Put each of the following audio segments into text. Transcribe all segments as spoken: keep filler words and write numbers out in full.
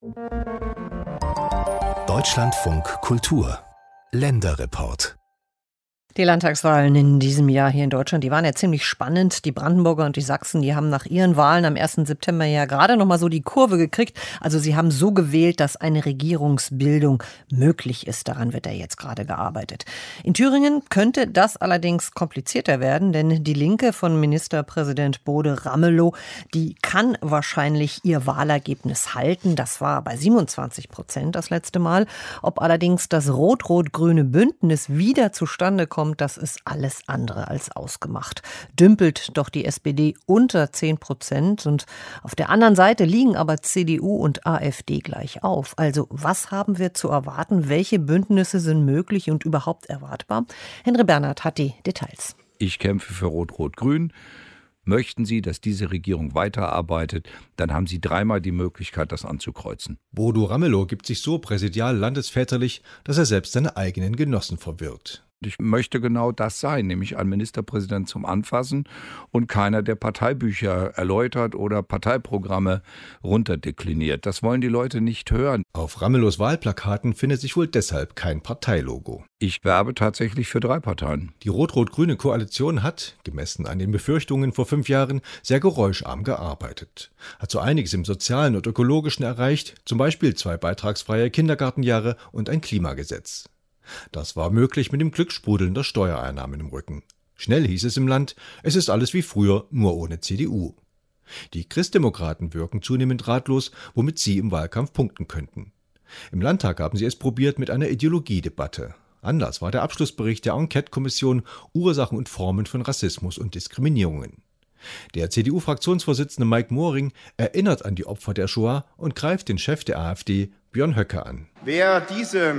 Deutschlandfunk Kultur Länderreport. Die Landtagswahlen in diesem Jahr hier in Deutschland, die waren ja ziemlich spannend. Die Brandenburger und die Sachsen, die haben nach ihren Wahlen am ersten September ja gerade noch mal so die Kurve gekriegt. Also sie haben so gewählt, dass eine Regierungsbildung möglich ist. Daran wird ja jetzt gerade gearbeitet. In Thüringen könnte das allerdings komplizierter werden, denn die Linke von Ministerpräsident Bode Ramelow, die kann wahrscheinlich ihr Wahlergebnis halten. Das war bei siebenundzwanzig Prozent das letzte Mal. Ob allerdings das rot-rot-grüne Bündnis wieder zustande kommt, das ist alles andere als ausgemacht. Dümpelt doch die S P D unter zehn Prozent und auf der anderen Seite liegen aber C D U und AfD gleich auf. Also was haben wir zu erwarten? Welche Bündnisse sind möglich und überhaupt erwartbar? Henry Bernhard hat die Details. Ich kämpfe für Rot-Rot-Grün. Möchten Sie, dass diese Regierung weiterarbeitet, dann haben Sie dreimal die Möglichkeit, das anzukreuzen. Bodo Ramelow gibt sich so präsidial landesväterlich, dass er selbst seine eigenen Genossen verwirrt. Ich möchte genau das sein, nämlich ein Ministerpräsident zum Anfassen und keiner, der Parteibücher erläutert oder Parteiprogramme runterdekliniert. Das wollen die Leute nicht hören. Auf Ramelows Wahlplakaten findet sich wohl deshalb kein Parteilogo. Ich werbe tatsächlich für drei Parteien. Die rot-rot-grüne Koalition hat, gemessen an den Befürchtungen vor fünf Jahren, sehr geräuscharm gearbeitet. Hat so einiges im Sozialen und Ökologischen erreicht, zum Beispiel zwei beitragsfreie Kindergartenjahre und ein Klimagesetz. Das war möglich mit dem Glück sprudelnder Steuereinnahmen im Rücken. Schnell hieß es im Land, es ist alles wie früher, nur ohne C D U. Die Christdemokraten wirken zunehmend ratlos, womit sie im Wahlkampf punkten könnten. Im Landtag haben sie es probiert mit einer Ideologiedebatte. Anlass war der Abschlussbericht der Enquete-Kommission Ursachen und Formen von Rassismus und Diskriminierungen. Der C D U-Fraktionsvorsitzende Mike Moring erinnert an die Opfer der Shoah und greift den Chef der AfD, Björn Höcke, an. Wer diese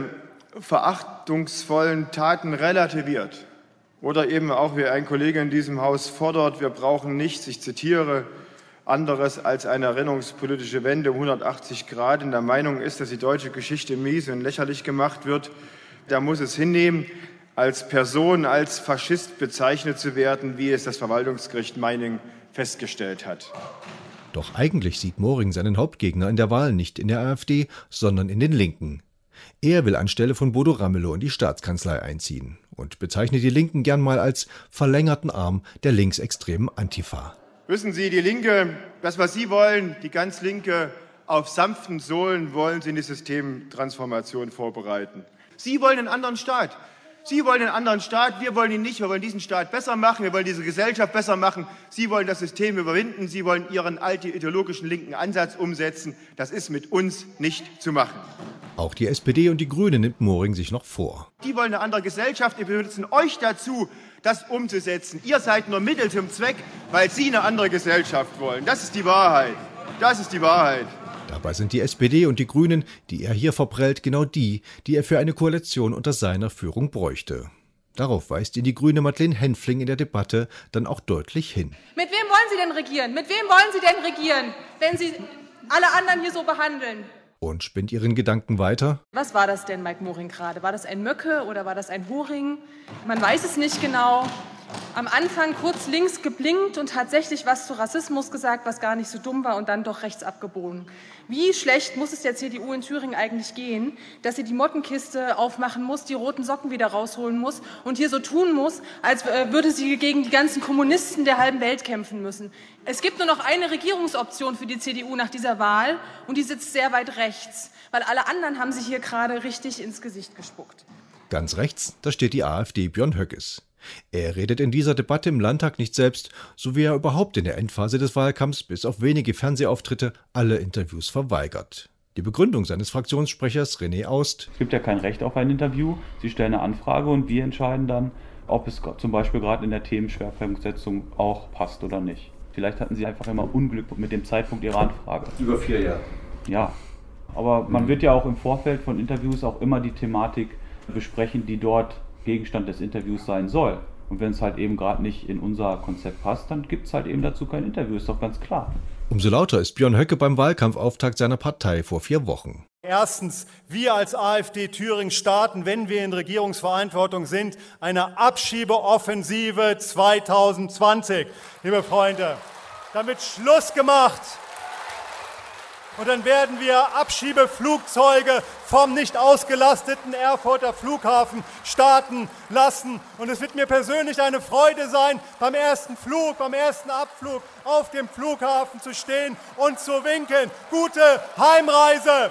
verachtungsvollen Taten relativiert oder eben auch wie ein Kollege in diesem Haus fordert, wir brauchen nichts, ich zitiere, anderes als eine erinnerungspolitische Wende um hundertachtzig Grad, in der Meinung ist, dass die deutsche Geschichte mies und lächerlich gemacht wird, der muss es hinnehmen, als Person, als Faschist bezeichnet zu werden, wie es das Verwaltungsgericht Meiningen festgestellt hat. Doch eigentlich sieht Moring seinen Hauptgegner in der Wahl nicht in der AfD, sondern in den Linken. Er will anstelle von Bodo Ramelow in die Staatskanzlei einziehen und bezeichnet die Linken gern mal als verlängerten Arm der linksextremen Antifa. Wissen Sie, die Linke, das, was Sie wollen, die ganz Linke, auf sanften Sohlen wollen Sie in die Systemtransformation vorbereiten. Sie wollen einen anderen Staat. Sie wollen einen anderen Staat, wir wollen ihn nicht. Wir wollen diesen Staat besser machen, wir wollen diese Gesellschaft besser machen. Sie wollen das System überwinden, Sie wollen Ihren alten ideologischen linken Ansatz umsetzen. Das ist mit uns nicht zu machen. Auch die S P D und die Grünen nimmt Moring sich noch vor. Die wollen eine andere Gesellschaft, wir benutzen euch dazu, das umzusetzen. Ihr seid nur Mittel zum Zweck, weil Sie eine andere Gesellschaft wollen. Das ist die Wahrheit. Das ist die Wahrheit. Dabei sind die S P D und die Grünen, die er hier verprellt, genau die, die er für eine Koalition unter seiner Führung bräuchte. Darauf weist ihn die grüne Madeleine Henfling in der Debatte dann auch deutlich hin. Mit wem wollen Sie denn regieren? Mit wem wollen Sie denn regieren, wenn Sie alle anderen hier so behandeln? Und spinnt ihren Gedanken weiter. Was war das denn, Mike Moring, gerade? War das ein Möcke oder war das ein Horing? Man weiß es nicht genau. Am Anfang kurz links geblinkt und tatsächlich was zu Rassismus gesagt, was gar nicht so dumm war und dann doch rechts abgebogen. Wie schlecht muss es der C D U in Thüringen eigentlich gehen, dass sie die Mottenkiste aufmachen muss, die roten Socken wieder rausholen muss und hier so tun muss, als würde sie gegen die ganzen Kommunisten der halben Welt kämpfen müssen. Es gibt nur noch eine Regierungsoption für die C D U nach dieser Wahl und die sitzt sehr weit rechts, weil alle anderen haben sich hier gerade richtig ins Gesicht gespuckt. Ganz rechts, da steht die AfD Björn Höckes. Er redet in dieser Debatte im Landtag nicht selbst, so wie er überhaupt in der Endphase des Wahlkampfs bis auf wenige Fernsehauftritte alle Interviews verweigert. Die Begründung seines Fraktionssprechers René Aust: Es gibt ja kein Recht auf ein Interview. Sie stellen eine Anfrage und wir entscheiden dann, ob es zum Beispiel gerade in der Themenschwerpunktsetzung auch passt oder nicht. Vielleicht hatten Sie einfach immer Unglück mit dem Zeitpunkt Ihrer Anfrage. Über vier Jahre. Ja, aber man wird ja auch im Vorfeld von Interviews auch immer die Thematik besprechen, die dort Gegenstand des Interviews sein soll. Und wenn es halt eben gerade nicht in unser Konzept passt, dann gibt es halt eben dazu kein Interview, ist doch ganz klar. Umso lauter ist Björn Höcke beim Wahlkampfauftakt seiner Partei vor vier Wochen. Erstens, wir als AfD Thüringen starten, wenn wir in Regierungsverantwortung sind, eine Abschiebeoffensive zwanzig zwanzig. Liebe Freunde, damit Schluss gemacht Und dann werden wir Abschiebeflugzeuge vom nicht ausgelasteten Erfurter Flughafen starten lassen. Und es wird mir persönlich eine Freude sein, beim ersten Flug, beim ersten Abflug auf dem Flughafen zu stehen und zu winken. Gute Heimreise!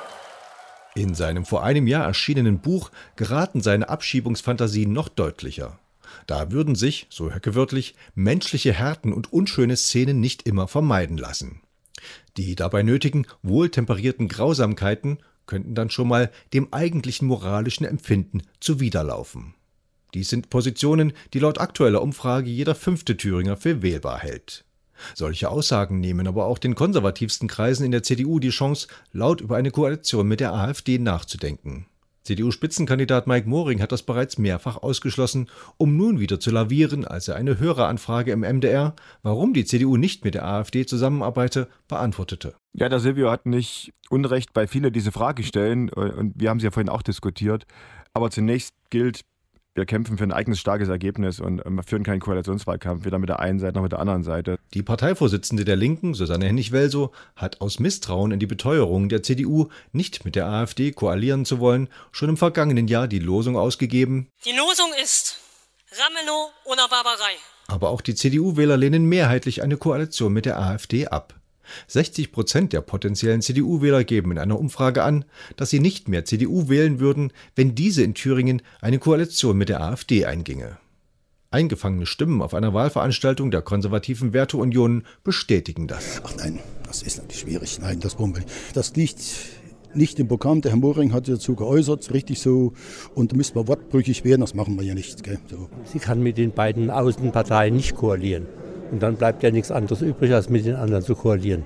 In seinem vor einem Jahr erschienenen Buch geraten seine Abschiebungsfantasien noch deutlicher. Da würden sich, so Höcke wörtlich, menschliche Härten und unschöne Szenen nicht immer vermeiden lassen. Die dabei nötigen, wohltemperierten Grausamkeiten könnten dann schon mal dem eigentlichen moralischen Empfinden zuwiderlaufen. Dies sind Positionen, die laut aktueller Umfrage jeder fünfte Thüringer für wählbar hält. Solche Aussagen nehmen aber auch den konservativsten Kreisen in der C D U die Chance, laut über eine Koalition mit der AfD nachzudenken. C D U-Spitzenkandidat Mike Moring hat das bereits mehrfach ausgeschlossen, um nun wieder zu lavieren, als er eine Höreranfrage im M D R, warum die C D U nicht mit der AfD zusammenarbeite, beantwortete. Ja, der Silvio hat nicht Unrecht bei vielen, diese Frage stellen, und wir haben sie ja vorhin auch diskutiert. Aber zunächst gilt, wir kämpfen für ein eigenes starkes Ergebnis und wir führen keinen Koalitionswahlkampf, weder mit der einen Seite noch mit der anderen Seite. Die Parteivorsitzende der Linken, Susanne Hennig-Welsow, hat aus Misstrauen in die Beteuerung der C D U, nicht mit der AfD koalieren zu wollen, schon im vergangenen Jahr die Losung ausgegeben: Die Losung ist Ramelow oder Barbarei. Aber auch die C D U-Wähler lehnen mehrheitlich eine Koalition mit der AfD ab. sechzig Prozent der potenziellen C D U-Wähler geben in einer Umfrage an, dass sie nicht mehr C D U wählen würden, wenn diese in Thüringen eine Koalition mit der AfD einginge. Eingefangene Stimmen auf einer Wahlveranstaltung der konservativen Werteunion bestätigen das. Ach nein, das ist natürlich schwierig. Nein, das wollen wir nicht. Das liegt nicht im Programm. Der Herr Moring hat sich dazu geäußert, richtig so. Und da müssen wir wortbrüchig werden, das machen wir ja nicht. Gell? So. Sie kann mit den beiden Außenparteien nicht koalieren. Und dann bleibt ja nichts anderes übrig, als mit den anderen zu koalieren.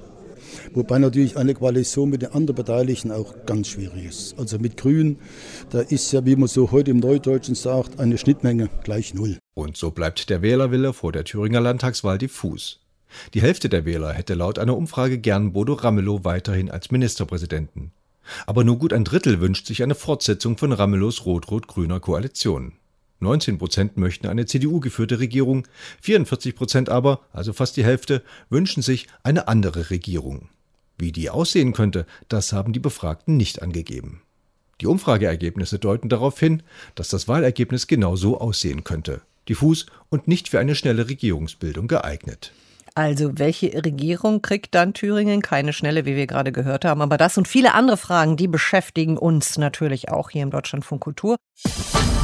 Wobei natürlich eine Koalition mit den anderen Beteiligten auch ganz schwierig ist. Also mit Grünen, da ist ja, wie man so heute im Neudeutschen sagt, eine Schnittmenge gleich null. Und so bleibt der Wählerwille vor der Thüringer Landtagswahl diffus. Die Hälfte der Wähler hätte laut einer Umfrage gern Bodo Ramelow weiterhin als Ministerpräsidenten. Aber nur gut ein Drittel wünscht sich eine Fortsetzung von Ramelows rot-rot-grüner Koalition. neunzehn Prozent möchten eine C D U-geführte Regierung, vierundvierzig Prozent aber, also fast die Hälfte, wünschen sich eine andere Regierung. Wie die aussehen könnte, das haben die Befragten nicht angegeben. Die Umfrageergebnisse deuten darauf hin, dass das Wahlergebnis genau so aussehen könnte: diffus und nicht für eine schnelle Regierungsbildung geeignet. Also welche Regierung kriegt dann Thüringen? Keine schnelle, wie wir gerade gehört haben. Aber das und viele andere Fragen, die beschäftigen uns natürlich auch hier im Deutschlandfunk Kultur.